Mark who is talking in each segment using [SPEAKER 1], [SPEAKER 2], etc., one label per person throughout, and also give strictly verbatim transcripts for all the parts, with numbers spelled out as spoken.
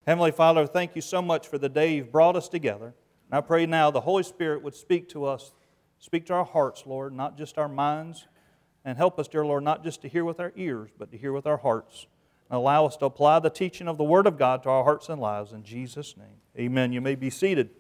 [SPEAKER 1] Heavenly Father, thank you so much for the day you've brought us together. And I pray now the Holy Spirit would speak to us, speak to our hearts, Lord, not just our minds. And help us, dear Lord, not just to hear with our ears, but to hear with our hearts. And allow us to apply the teaching of the Word of God to our hearts and lives. In Jesus' name, amen. You may be seated.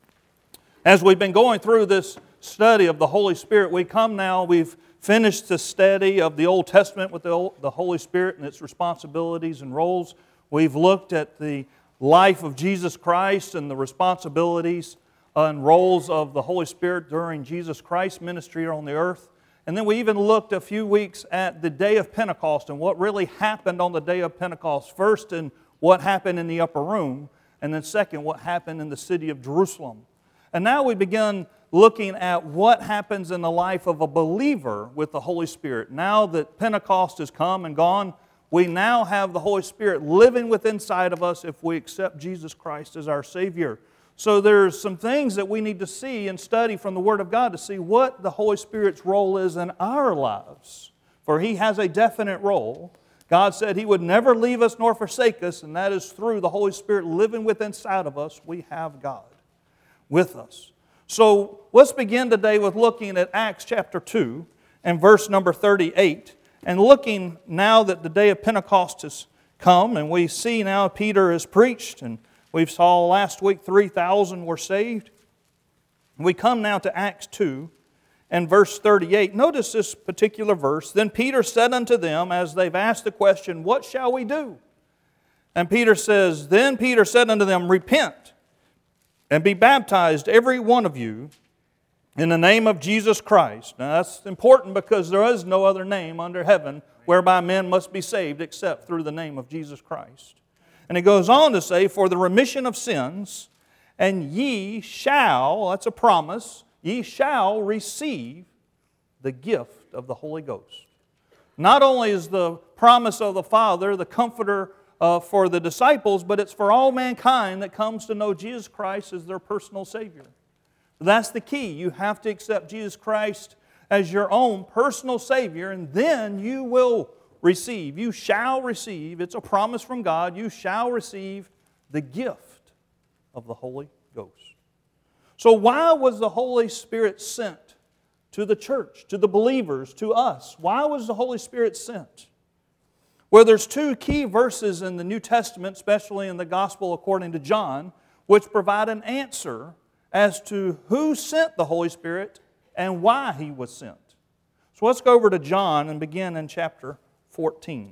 [SPEAKER 1] As we've been going through this study of the Holy Spirit, we come now, we've finished the study of the Old Testament with the, Old, the Holy Spirit and its responsibilities and roles. We've looked at the life of Jesus Christ and the responsibilities and roles of the Holy Spirit during Jesus Christ's ministry on the earth. And then we even looked a few weeks at the day of Pentecost and what really happened on the day of Pentecost. First, in what happened in the upper room, and then second, what happened in the city of Jerusalem. And now we begin looking at what happens in the life of a believer with the Holy Spirit. Now that Pentecost has come and gone, we now have the Holy Spirit living within inside of us if we accept Jesus Christ as our Savior. So there's some things that we need to see and study from the Word of God to see what the Holy Spirit's role is in our lives. For He has a definite role. God said He would never leave us nor forsake us, and that is through the Holy Spirit living within inside of us, we have God with us. So let's begin today with looking at Acts chapter two and verse number thirty-eight. And looking now that the day of Pentecost has come, and we see now Peter has preached, and we saw last week three thousand were saved. We come now to Acts two and verse thirty-eight. Notice this particular verse. Then Peter said unto them, as they've asked the question, what shall we do? And Peter says, Then Peter said unto them, Repent, and be baptized, every one of you, in the name of Jesus Christ. Now that's important because there is no other name under heaven whereby men must be saved except through the name of Jesus Christ. And it goes on to say, For the remission of sins, and ye shall, that's a promise, ye shall receive the gift of the Holy Ghost. Not only is the promise of the Father, the Comforter uh, for the disciples, but it's for all mankind that comes to know Jesus Christ as their personal Savior. That's the key. You have to accept Jesus Christ as your own personal Savior, and then you will receive, you shall receive, it's a promise from God, you shall receive the gift of the Holy Ghost. So why was the Holy Spirit sent to the church, to the believers, to us? Why was the Holy Spirit sent? Well, there's two key verses in the New Testament, especially in the Gospel according to John, which provide an answer as to who sent the Holy Spirit and why He was sent. So let's go over to John and begin in chapter fourteen.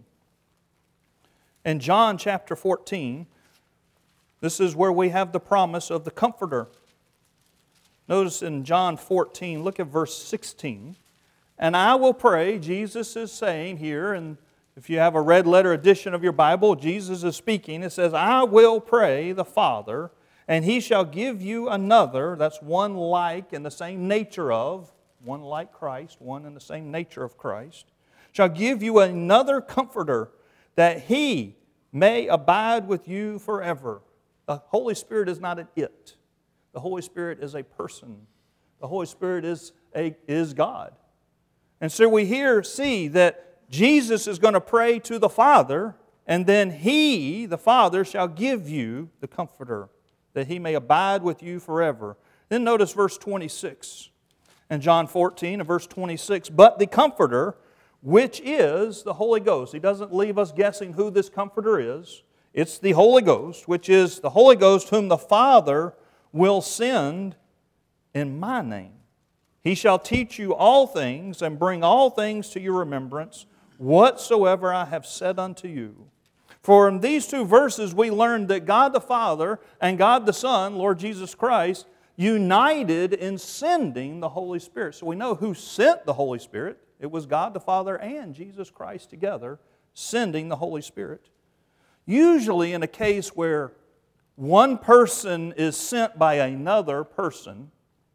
[SPEAKER 1] In John chapter fourteen, this is where we have the promise of the Comforter. Notice in John fourteen, look at verse sixteen. And I will pray, Jesus is saying here, and if you have a red letter edition of your Bible, Jesus is speaking. It says, I will pray the Father, and He shall give you another, that's one like in the same nature of, one like Christ, one in the same nature of Christ, shall give you another Comforter, that He may abide with you forever. The Holy Spirit is not an it. The Holy Spirit is a person. The Holy Spirit is, a, is God. And so we here see that Jesus is going to pray to the Father, and then He, the Father, shall give you the Comforter, that He may abide with you forever. Then notice verse twenty-six. In John fourteen and verse twenty-six, But the Comforter, which is the Holy Ghost. He doesn't leave us guessing who this Comforter is. It's the Holy Ghost, which is the Holy Ghost whom the Father will send in my name. He shall teach you all things and bring all things to your remembrance, whatsoever I have said unto you. For in these two verses we learned that God the Father and God the Son, Lord Jesus Christ, united in sending the Holy Spirit. So we know who sent the Holy Spirit. It was God the Father and Jesus Christ together sending the Holy Spirit. Usually in a case where one person is sent by another person,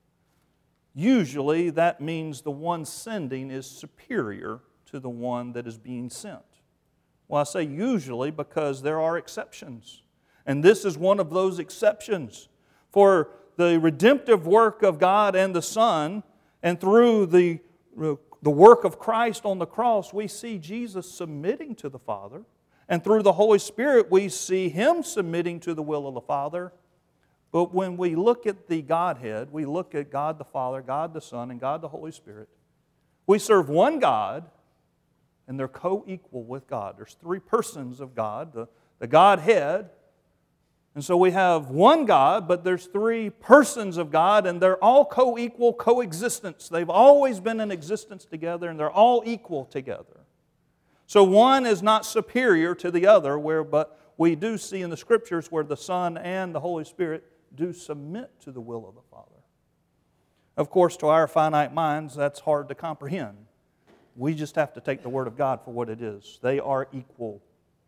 [SPEAKER 1] usually that means the one sending is superior to the one that is being sent. Well, I say usually because there are exceptions. And this is one of those exceptions. For the redemptive work of God and the Son, and through the, the work of Christ on the cross, we see Jesus submitting to the Father And through the Holy Spirit, we see Him submitting to the will of the Father. But when we look at the Godhead, we look at God the Father, God the Son, and God the Holy Spirit. We serve one God, and they're co-equal with God. There's three persons of God, the, the Godhead. And so we have one God, but there's three persons of God, and they're all co-equal, coexistence. They've always been in existence together, and they're all equal together. So one is not superior to the other, where, but we do see in the Scriptures where the Son and the Holy Spirit do submit to the will of the Father. Of course, to our finite minds, that's hard to comprehend. We just have to take the Word of God for what it is. They are equal.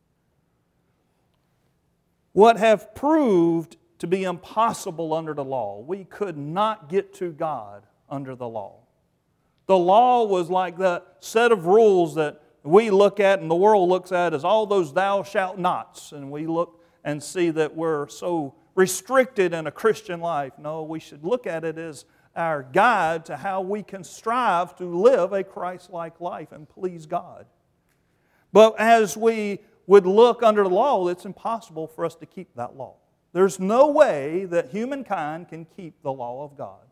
[SPEAKER 1] What have proved to be impossible under the law. We could not get to God under the law. The law was like that set of rules that we look at and the world looks at as all those thou shalt nots. And we look and see that we're so restricted in a Christian life. No, we should look at it as our guide to how we can strive to live a Christ-like life and please God. But as we would look under the law, it's impossible for us to keep that law. There's no way that humankind can keep the law of God.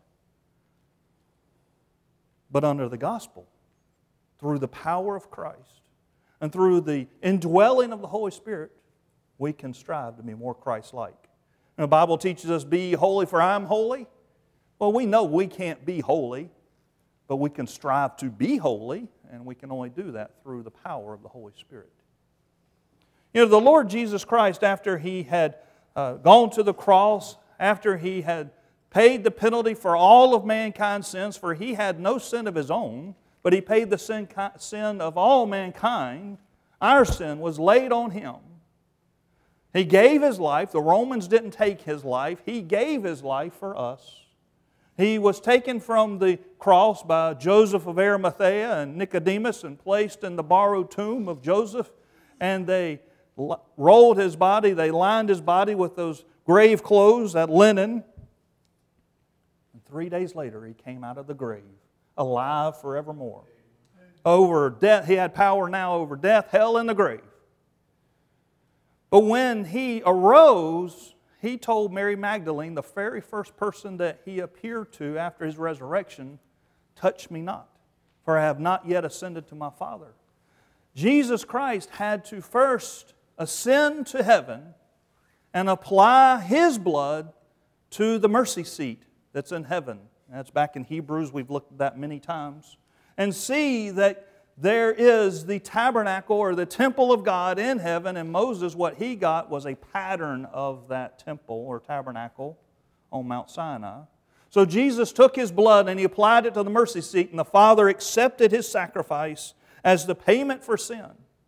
[SPEAKER 1] But under the gospel, through the power of Christ, and through the indwelling of the Holy Spirit, we can strive to be more Christ-like. And the Bible teaches us, be holy for I am holy. Well, we know we can't be holy, but we can strive to be holy, and we can only do that through the power of the Holy Spirit. You know, the Lord Jesus Christ, after He had uh, gone to the cross, after He had paid the penalty for all of mankind's sins, for He had no sin of His own, but He paid the sin, sin of all mankind, our sin was laid on Him. He gave His life. The Romans didn't take His life. He gave His life for us. He was taken from the cross by Joseph of Arimathea and Nicodemus and placed in the borrowed tomb of Joseph, and they rolled His body, they lined His body with those grave clothes, that linen. And three days later, He came out of the grave, alive forevermore. Over death, He had power now over death, hell, and the grave. But when He arose, He told Mary Magdalene, the very first person that He appeared to after His resurrection, touch me not, for I have not yet ascended to my Father. Jesus Christ had to first ascend to heaven and apply His blood to the mercy seat that's in heaven. That's back in Hebrews. We've looked at that many times. And see that there is the tabernacle or the temple of God in heaven, and Moses, what he got was a pattern of that temple or tabernacle on Mount Sinai. So Jesus took His blood and He applied it to the mercy seat, and the Father accepted His sacrifice as the payment for sin.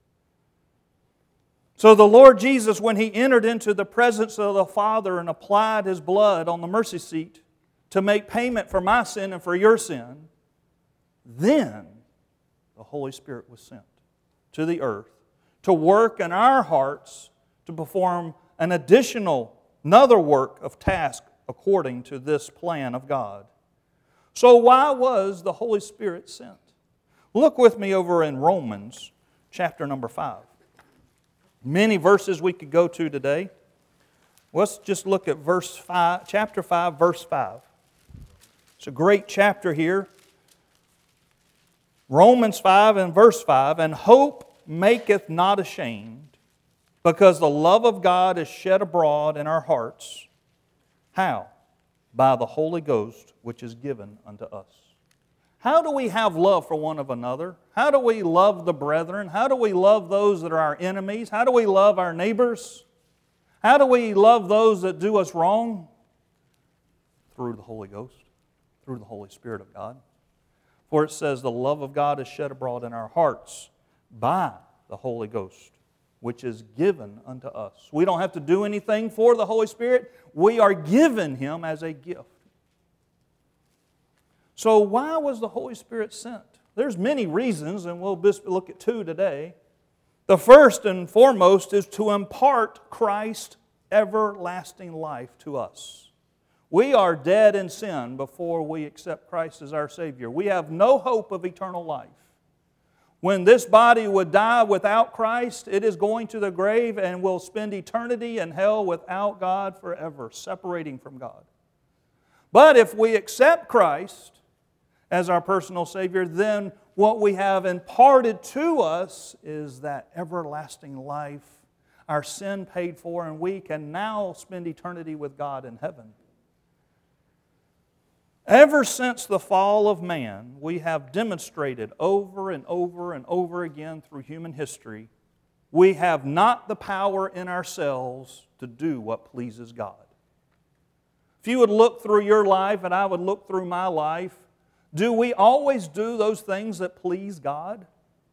[SPEAKER 1] So the Lord Jesus, when He entered into the presence of the Father and applied His blood on the mercy seat to make payment for my sin and for your sin, then the Holy Spirit was sent to the earth to work in our hearts to perform an additional, another work of task according to this plan of God. So why was the Holy Spirit sent? Look with me over in Romans chapter number five. Many verses we could go to today. Let's just look at verse five, chapter five, verse five. It's a great chapter here. Romans five and verse five, and hope maketh not ashamed, because the love of God is shed abroad in our hearts. How? By the Holy Ghost, which is given unto us. How do we have love for one of another? How do we love the brethren? How do we love those that are our enemies? How do we love our neighbors? How do we love those that do us wrong? Through the Holy Ghost, through the Holy Spirit of God. For it says, the love of God is shed abroad in our hearts by the Holy Ghost, which is given unto us. We don't have to do anything for the Holy Spirit. We are given Him as a gift. So why was the Holy Spirit sent? There's many reasons, and we'll just look at two today. The first and foremost is to impart Christ's everlasting life to us. We are dead in sin before we accept Christ as our Savior. We have no hope of eternal life. When this body would die without Christ, it is going to the grave and will spend eternity in hell without God forever, separating from God. But if we accept Christ as our personal Savior, then what we have imparted to us is that everlasting life, our sin paid for, and we can now spend eternity with God in heaven. Ever since the fall of man, we have demonstrated over and over and over again through human history, we have not the power in ourselves to do what pleases God. If you would look through your life and I would look through my life, do we always do those things that please God?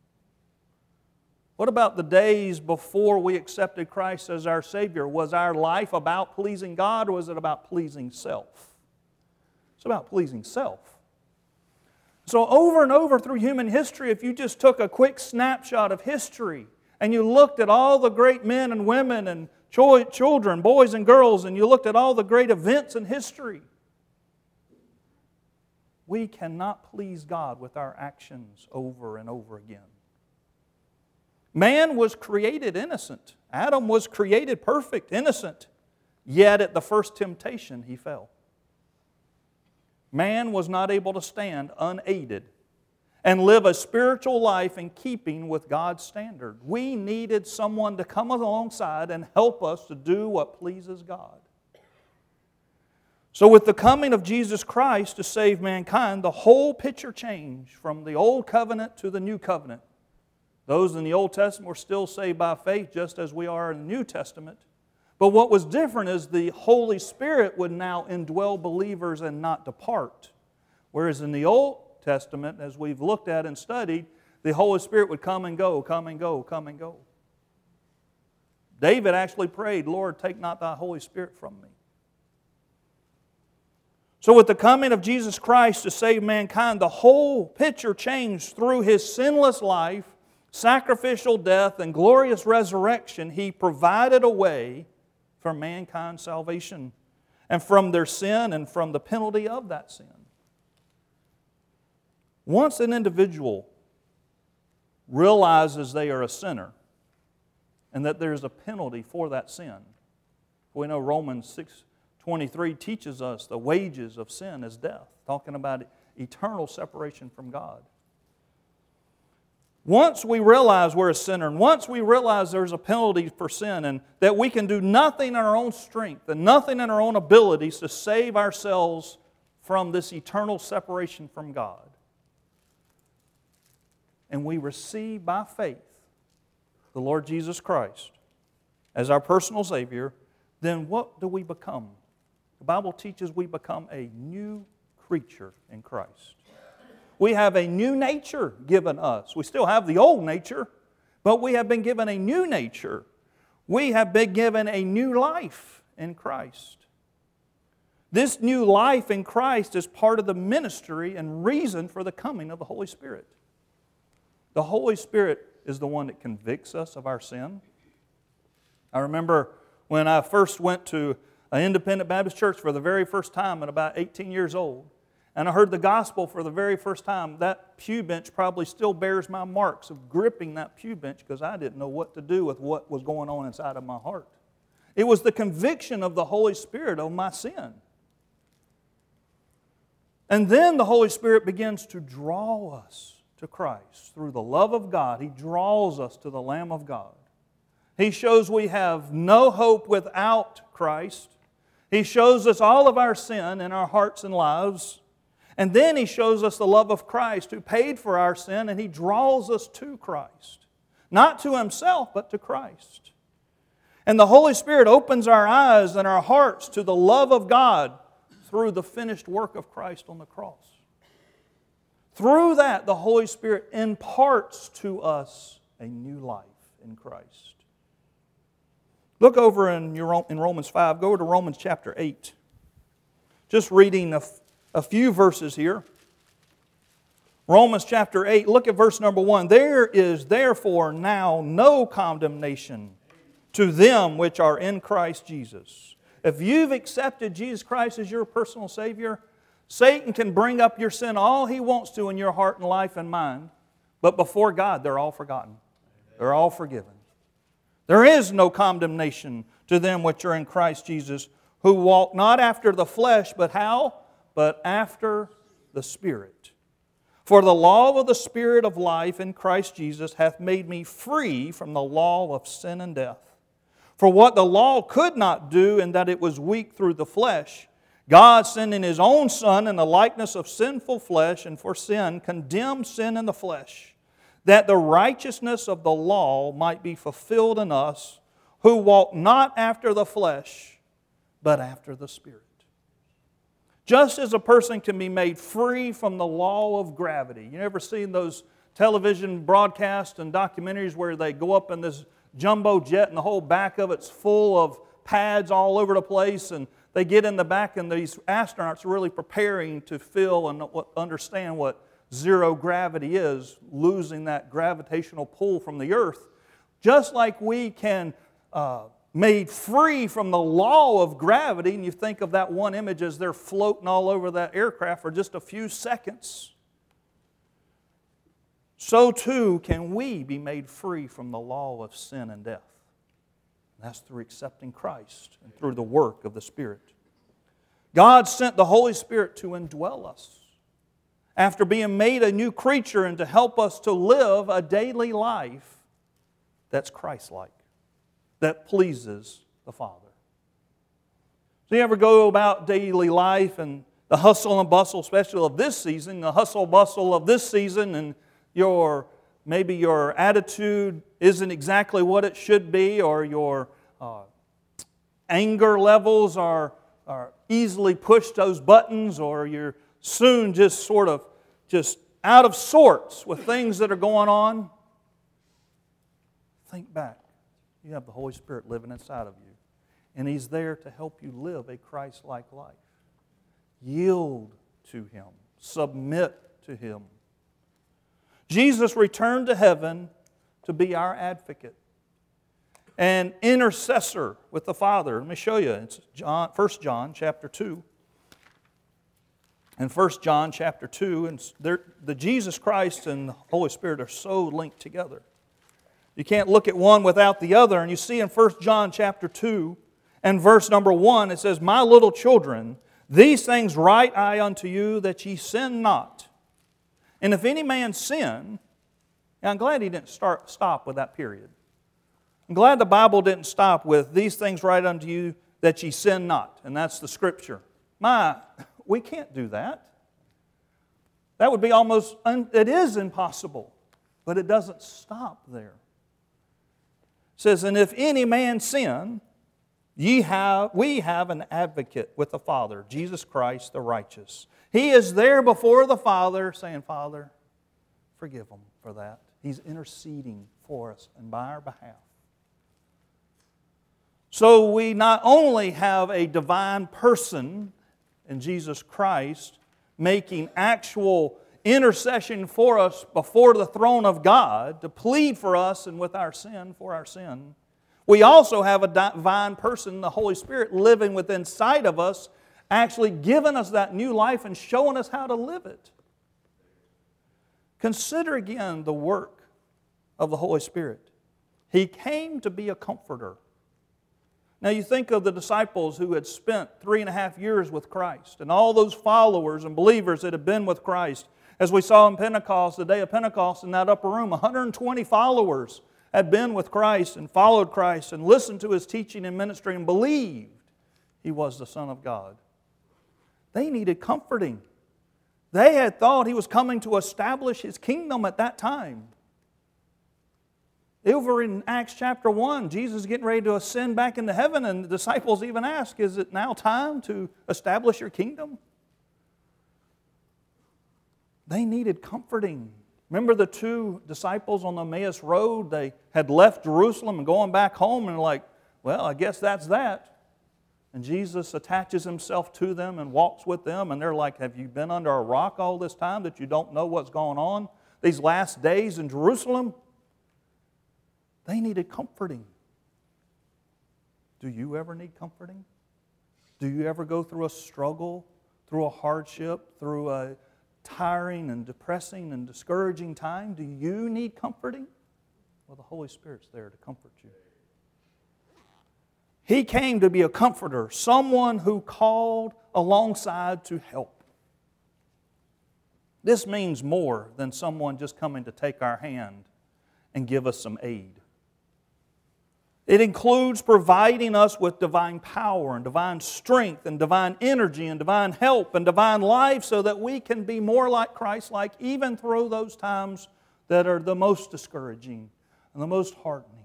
[SPEAKER 1] What about the days before we accepted Christ as our Savior? Was our life about pleasing God, or was it about pleasing self? It's about pleasing self. So over and over through human history, if you just took a quick snapshot of history and you looked at all the great men and women and children, boys and girls, and you looked at all the great events in history, we cannot please God with our actions over and over again. Man was created innocent. Adam was created perfect, innocent. Yet at the first temptation, he fell. Man was not able to stand unaided and live a spiritual life in keeping with God's standard. We needed someone to come alongside and help us to do what pleases God. So with the coming of Jesus Christ to save mankind, the whole picture changed from the Old Covenant to the New Covenant. Those in the Old Testament were still saved by faith, just as we are in the New Testament. But what was different is the Holy Spirit would now indwell believers and not depart. Whereas in the Old Testament, as we've looked at and studied, the Holy Spirit would come and go, come and go, come and go. David actually prayed, Lord, take not thy Holy Spirit from me. So with the coming of Jesus Christ to save mankind, the whole picture changed through His sinless life, sacrificial death, and glorious resurrection. He provided a way for mankind's salvation and from their sin and from the penalty of that sin. Once an individual realizes they are a sinner and that there is a penalty for that sin, we know Romans six twenty-three teaches us the wages of sin is death, talking about eternal separation from God. Once we realize we're a sinner, and once we realize there's a penalty for sin, and that we can do nothing in our own strength and nothing in our own abilities to save ourselves from this eternal separation from God, and we receive by faith the Lord Jesus Christ as our personal Savior, then what do we become? The Bible teaches we become a new creature in Christ. We have a new nature given us. We still have the old nature, but we have been given a new nature. We have been given a new life in Christ. This new life in Christ is part of the ministry and reason for the coming of the Holy Spirit. The Holy Spirit is the one that convicts us of our sin. I remember when I first went to an independent Baptist church for the very first time at about eighteen years old, and I heard the gospel for the very first time. That pew bench probably still bears my marks of gripping that pew bench because I didn't know what to do with what was going on inside of my heart. It was the conviction of the Holy Spirit of my sin. And then the Holy Spirit begins to draw us to Christ through the love of God. He draws us to the Lamb of God. He shows we have no hope without Christ. He shows us all of our sin in our hearts and lives. And then He shows us the love of Christ who paid for our sin, and He draws us to Christ. Not to Himself, but to Christ. And the Holy Spirit opens our eyes and our hearts to the love of God through the finished work of Christ on the cross. Through that, the Holy Spirit imparts to us a new life in Christ. Look over in, your, in Romans five. Go to Romans chapter eight. Just reading a, a few verses here. Romans chapter eight, look at verse number one. There is therefore now no condemnation to them which are in Christ Jesus. If you've accepted Jesus Christ as your personal Savior, Satan can bring up your sin all he wants to in your heart and life and mind, But before God, they're all forgotten. They're all forgiven. There is no condemnation to them which are in Christ Jesus, who walk not after the flesh, but how? But after the Spirit. For the law of the Spirit of life in Christ Jesus hath made me free from the law of sin and death. For what the law could not do, in that it was weak through the flesh, God sending His own Son in the likeness of sinful flesh, and for sin condemned sin in the flesh, that the righteousness of the law might be fulfilled in us, who walk not after the flesh, but after the Spirit. Just as a person can be made free from the law of gravity. You ever seen those television broadcasts and documentaries where they go up in this jumbo jet and the whole back of it's full of pads all over the place, and they get in the back and these astronauts are really preparing to feel and understand what zero gravity is, losing that gravitational pull from the earth. Just like we can uh, made free from the law of gravity, and you think of that one image as they're floating all over that aircraft for just a few seconds, so too can we be made free from the law of sin and death. And that's through accepting Christ and through the work of the Spirit. God sent the Holy Spirit to indwell us after being made a new creature and to help us to live a daily life that's Christ-like, that pleases the Father. So you ever go about daily life and the hustle and bustle, especially of this season, the hustle bustle of this season, and your maybe your attitude isn't exactly what it should be, or your uh, anger levels are, are easily pushed those buttons, or you're soon just sort of just out of sorts with things that are going on. Think back. You have the Holy Spirit living inside of you, and He's there to help you live a Christ-like life. Yield to Him. Submit to Him. Jesus returned to heaven to be our advocate and intercessor with the Father. Let me show you. It's John, First John chapter two. In First John chapter two, and the Jesus Christ and the Holy Spirit are so linked together. You can't look at one without the other. And you see in First John chapter two and verse number one, it says, My little children, these things write I unto you, that ye sin not. And if any man sin, and I'm glad he didn't start stop with that period. I'm glad the Bible didn't stop with, these things write unto you, that ye sin not. And that's the Scripture. My, we can't do that. That would be almost, un, it is impossible. But it doesn't stop there. It says, and if any man sin, ye have, we have an advocate with the Father, Jesus Christ the righteous. He is there before the Father saying, Father, forgive them for that. He's interceding for us and by our behalf. So we not only have a divine person in Jesus Christ making actual intercession for us before the throne of God to plead for us and with our sin, for our sin. We also have a divine person, the Holy Spirit, living within inside of us, actually giving us that new life and showing us how to live it. Consider again the work of the Holy Spirit. He came to be a comforter. Now you think of the disciples who had spent three and a half years with Christ, and all those followers and believers that had been with Christ. As we saw in Pentecost, the day of Pentecost, in that upper room, one hundred twenty followers had been with Christ and followed Christ and listened to His teaching and ministry and believed He was the Son of God. They needed comforting. They had thought He was coming to establish His kingdom at that time. Over in Acts chapter one, Jesus is getting ready to ascend back into heaven, and the disciples even ask, is it now time to establish your kingdom? They needed comforting. Remember the two disciples on the Emmaus Road? They had left Jerusalem and going back home, and like, well, I guess that's that. And Jesus attaches Himself to them and walks with them, and they're like, have you been under a rock all this time that you don't know what's going on? These last days in Jerusalem? They needed comforting. Do you ever need comforting? Do you ever go through a struggle, through a hardship, through a tiring and depressing and discouraging time? Do you need comforting? Well, the Holy Spirit's there to comfort you. He came to be a comforter, someone who called alongside to help. This means more than someone just coming to take our hand and give us some aid. It includes providing us with divine power and divine strength and divine energy and divine help and divine life so that we can be more like Christ-like even through those times that are the most discouraging and the most heartening.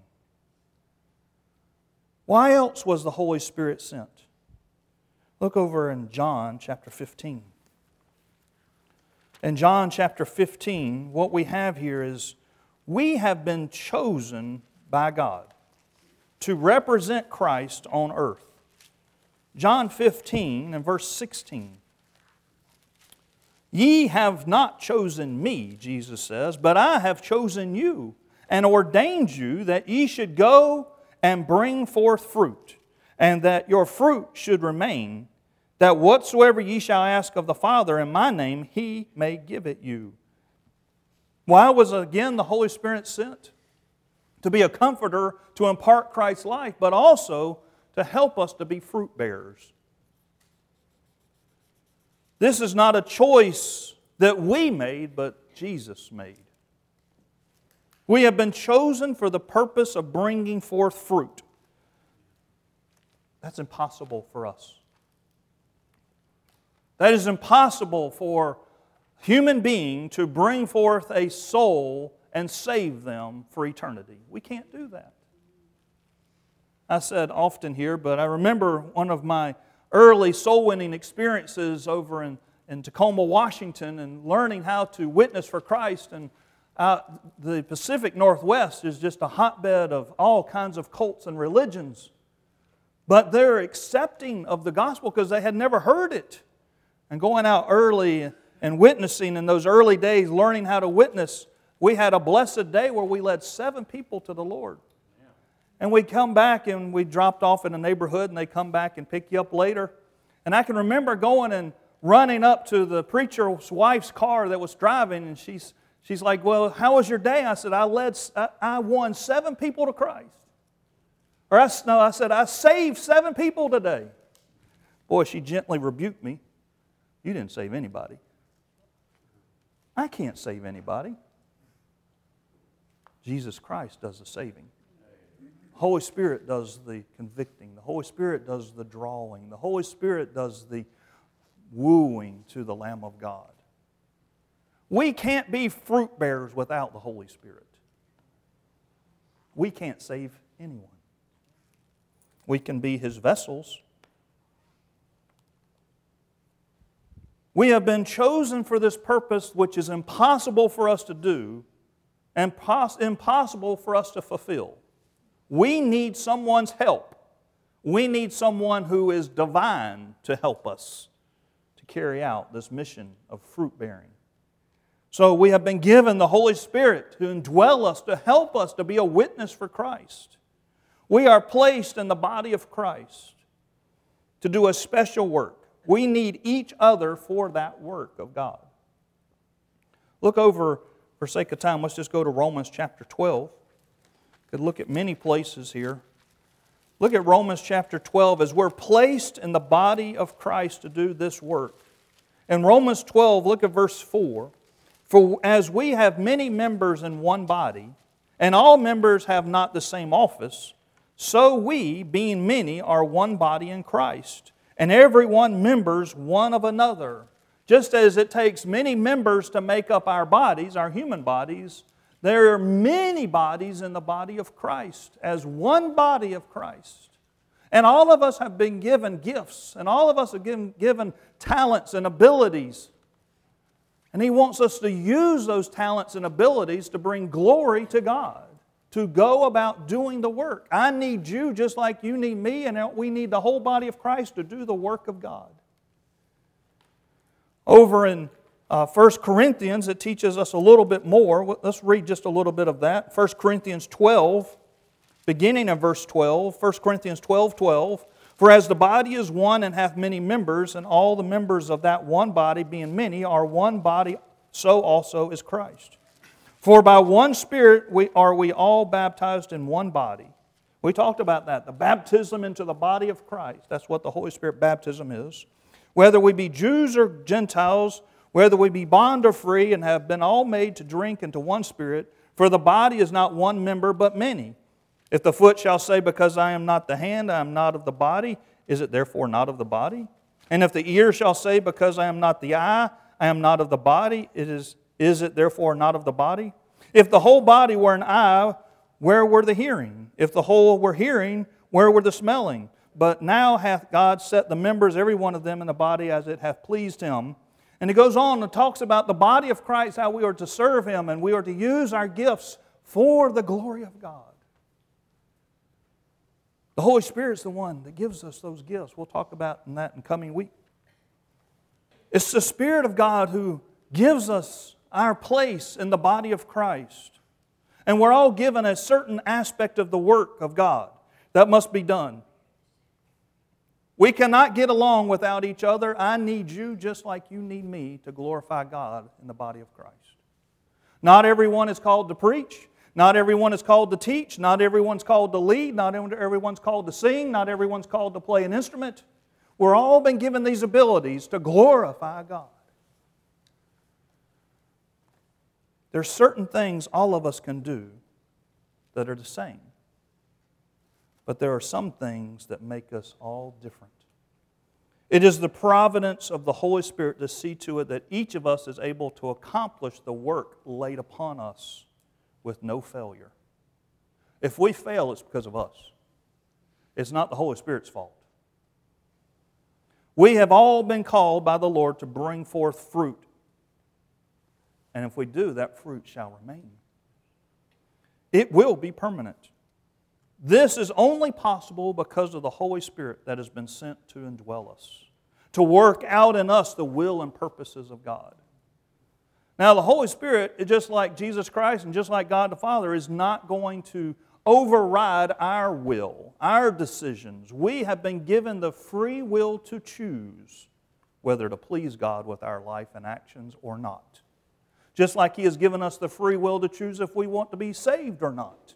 [SPEAKER 1] Why else was the Holy Spirit sent? Look over in John chapter fifteen. In John chapter fifteen, what we have here is we have been chosen by God to represent Christ on earth. John fifteen and verse sixteen. Ye have not chosen me, Jesus says, but I have chosen you and ordained you that ye should go and bring forth fruit, and that your fruit should remain, that whatsoever ye shall ask of the Father in my name, He may give it you. Why was again the Holy Spirit sent? To be a comforter, to impart Christ's life, but also to help us to be fruit bearers. This is not a choice that we made, but Jesus made. We have been chosen for the purpose of bringing forth fruit. That's impossible for us. That is impossible for a human being to bring forth a soul and save them for eternity. We can't do that. I said often here, but I remember one of my early soul-winning experiences over in, in Tacoma, Washington, and learning how to witness for Christ. And uh, the Pacific Northwest is just a hotbed of all kinds of cults and religions. But they're accepting of the gospel because they had never heard it. And going out early and witnessing in those early days, learning how to witness, we had a blessed day where we led seven people to the Lord. And we'd come back and we dropped off in a neighborhood and they come back and pick you up later. And I can remember going and running up to the preacher's wife's car that was driving, and she's she's like, well, how was your day? I said, I led, I, I won seven people to Christ. Or I, no, I said, I saved seven people today. Boy, she gently rebuked me. You didn't save anybody. I can't save anybody. Jesus Christ does the saving. The Holy Spirit does the convicting. The Holy Spirit does the drawing. The Holy Spirit does the wooing to the Lamb of God. We can't be fruit bearers without the Holy Spirit. We can't save anyone. We can be His vessels. We have been chosen for this purpose which is impossible for us to do and pos- impossible for us to fulfill. We need someone's help. We need someone who is divine to help us to carry out this mission of fruit bearing. So we have been given the Holy Spirit to indwell us, to help us to be a witness for Christ. We are placed in the body of Christ to do a special work. We need each other for that work of God. Look over, for sake of time, let's just go to Romans chapter twelve. Could look at many places here. Look at Romans chapter twelve as we're placed in the body of Christ to do this work. In Romans twelve, look at verse four. For as we have many members in one body, and all members have not the same office, so we, being many, are one body in Christ, and every one members one of another. Just as it takes many members to make up our bodies, our human bodies, there are many bodies in the body of Christ, as one body of Christ. And all of us have been given gifts, and all of us have been given talents and abilities. And He wants us to use those talents and abilities to bring glory to God, to go about doing the work. I need you just like you need me, and we need the whole body of Christ to do the work of God. Over in uh, First Corinthians, it teaches us a little bit more. Let's read just a little bit of that. First Corinthians twelve, beginning of verse twelve. First Corinthians twelve, twelve. For as the body is one and hath many members, and all the members of that one body, being many, are one body, so also is Christ. For by one Spirit we are we all baptized in one body. We talked about that, the baptism into the body of Christ. That's what the Holy Spirit baptism is. Whether we be Jews or Gentiles, whether we be bond or free, and have been all made to drink into one Spirit, for the body is not one member, but many. If the foot shall say, because I am not the hand, I am not of the body, is it therefore not of the body? And if the ear shall say, because I am not the eye, I am not of the body, it is, is it therefore not of the body? If the whole body were an eye, where were the hearing? If the whole were hearing, where were the smelling? But now hath God set the members, every one of them, in the body as it hath pleased Him. And he goes on and talks about the body of Christ, how we are to serve Him, and we are to use our gifts for the glory of God. The Holy Spirit is the one that gives us those gifts. We'll talk about in that in coming week. It's the Spirit of God who gives us our place in the body of Christ. And we're all given a certain aspect of the work of God that must be done. We cannot get along without each other. I need you just like you need me to glorify God in the body of Christ. Not everyone is called to preach. Not everyone is called to teach. Not everyone's called to lead. Not everyone's called to sing. Not everyone's called to play an instrument. We're all been given these abilities to glorify God. There's certain things all of us can do that are the same. But there are some things that make us all different. It is the providence of the Holy Spirit to see to it that each of us is able to accomplish the work laid upon us with no failure. If we fail, it's because of us. It's not the Holy Spirit's fault. We have all been called by the Lord to bring forth fruit. And if we do, that fruit shall remain. It will be permanent. This is only possible because of the Holy Spirit that has been sent to indwell us, to work out in us the will and purposes of God. Now, the Holy Spirit, just like Jesus Christ and just like God the Father, is not going to override our will, our decisions. We have been given the free will to choose whether to please God with our life and actions or not. Just like He has given us the free will to choose if we want to be saved or not.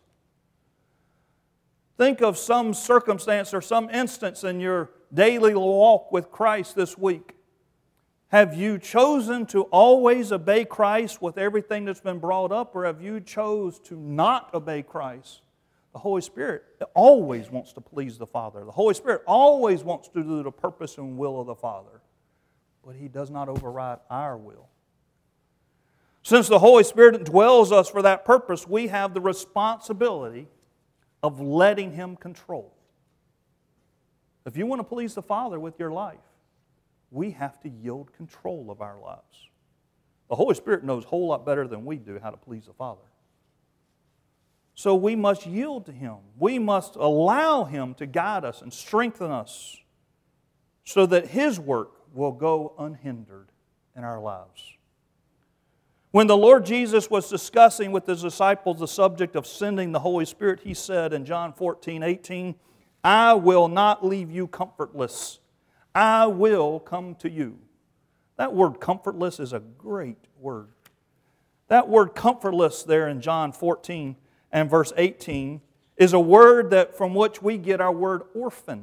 [SPEAKER 1] Think of some circumstance or some instance in your daily walk with Christ this week. Have you chosen to always obey Christ with everything that's been brought up, or have you chose to not obey Christ? The Holy Spirit always wants to please the Father. The Holy Spirit always wants to do the purpose and will of the Father. But He does not override our will. Since the Holy Spirit dwells us for that purpose, we have the responsibility of letting Him control. If you want to please the Father with your life, we have to yield control of our lives. The Holy Spirit knows a whole lot better than we do how to please the Father. So we must yield to Him. We must allow Him to guide us and strengthen us so that His work will go unhindered in our lives. When the Lord Jesus was discussing with His disciples the subject of sending the Holy Spirit, He said in John fourteen eighteen, I will not leave you comfortless. I will come to you. That word comfortless is a great word. That word comfortless there in John fourteen and verse eighteen is a word that from which we get our word orphan.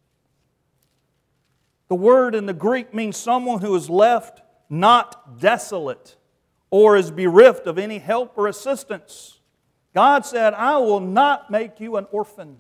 [SPEAKER 1] The word in the Greek means someone who is left not desolate or is bereft of any help or assistance. God said, I will not make you an orphan.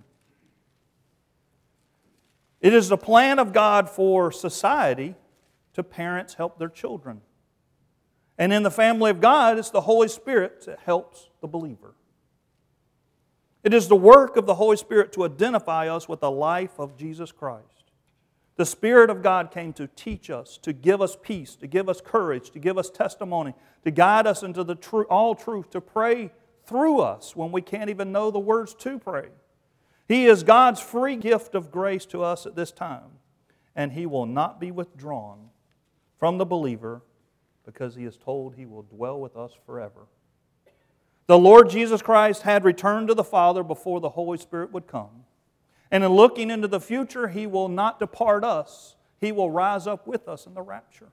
[SPEAKER 1] It is the plan of God for society to parents help their children. And in the family of God, it's the Holy Spirit that helps the believer. It is the work of the Holy Spirit to identify us with the life of Jesus Christ. The Spirit of God came to teach us, to give us peace, to give us courage, to give us testimony, to guide us into the true, all truth, to pray through us when we can't even know the words to pray. He is God's free gift of grace to us at this time, and He will not be withdrawn from the believer because He is told He will dwell with us forever. The Lord Jesus Christ had returned to the Father before the Holy Spirit would come. And in looking into the future, He will not depart us. He will rise up with us in the rapture.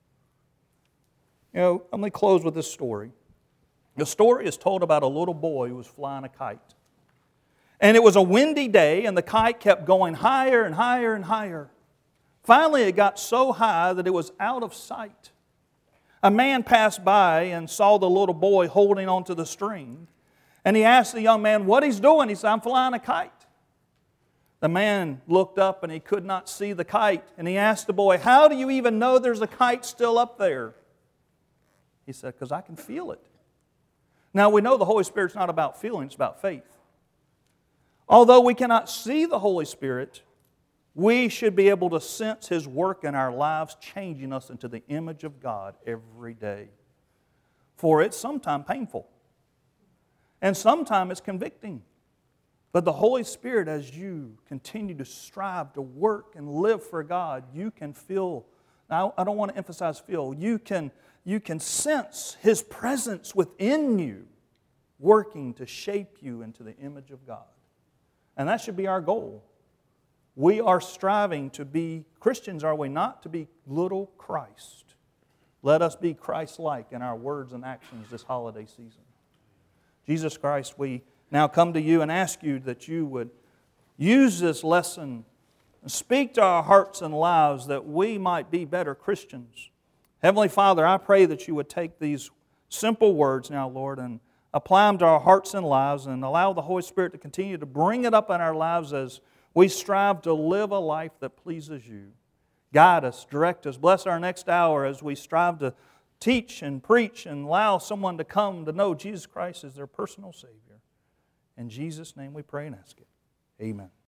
[SPEAKER 1] You know, let me close with this story. The story is told about a little boy who was flying a kite. And it was a windy day, and the kite kept going higher and higher and higher. Finally, it got so high that it was out of sight. A man passed by and saw the little boy holding onto the string. And he asked the young man what he's doing. He said, "I'm flying a kite." The man looked up and he could not see the kite. And he asked the boy, "How do you even know there's a kite still up there?" He said, "Because I can feel it." Now we know the Holy Spirit's not about feeling, it's about faith. Although we cannot see the Holy Spirit, we should be able to sense His work in our lives, changing us into the image of God every day. For it's sometimes painful. And sometimes it's convicting. But the Holy Spirit, as you continue to strive to work and live for God, you can feel, now I don't want to emphasize feel, you can, you can sense His presence within you, working to shape you into the image of God. And that should be our goal. We are striving to be Christians, are we not? To be little Christ. Let us be Christ-like in our words and actions this holiday season. Jesus Christ, we now come to You and ask You that You would use this lesson and speak to our hearts and lives that we might be better Christians. Heavenly Father, I pray that You would take these simple words now, Lord, and apply them to our hearts and lives and allow the Holy Spirit to continue to bring it up in our lives as we strive to live a life that pleases You. Guide us, direct us, bless our next hour as we strive to teach and preach and allow someone to come to know Jesus Christ as their personal Savior. In Jesus' name we pray and ask it. Amen.